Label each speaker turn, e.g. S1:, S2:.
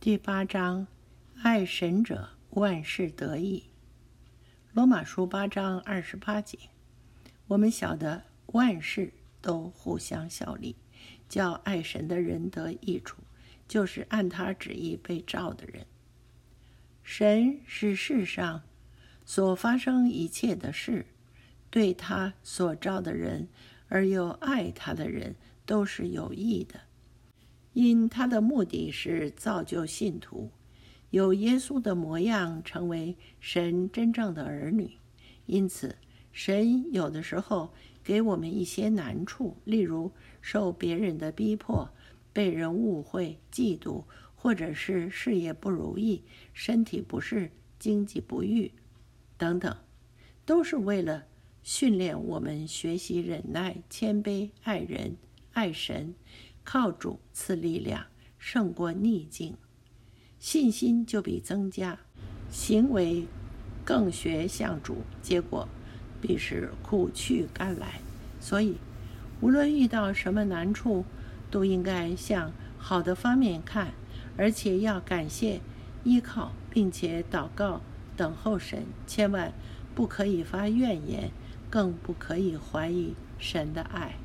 S1: 第8章，爱神者万事得益。罗马书8章28节，我们晓得万事都互相效力，叫爱神的人得益处，就是按他旨意被召的人。神使世上所发生一切的事，对他所召的人而又爱他的人都是有益的，因他的目的是造就信徒，有耶稣的模样，成为神真正的儿女。因此，神有的时候给我们一些难处，例如受别人的逼迫、被人误会、嫉妒，或者是事业不如意、身体不适、经济不裕等等，都是为了训练我们学习忍耐、谦卑、爱人、爱神，靠主赐力量，胜过逆境，信心就必增加，行为更学向主，结果必是苦去甘来。所以无论遇到什么难处，都应该向好的方面看，而且要感谢、依靠，并且祷告等候神，千万不可以发怨言，更不可以怀疑神的爱。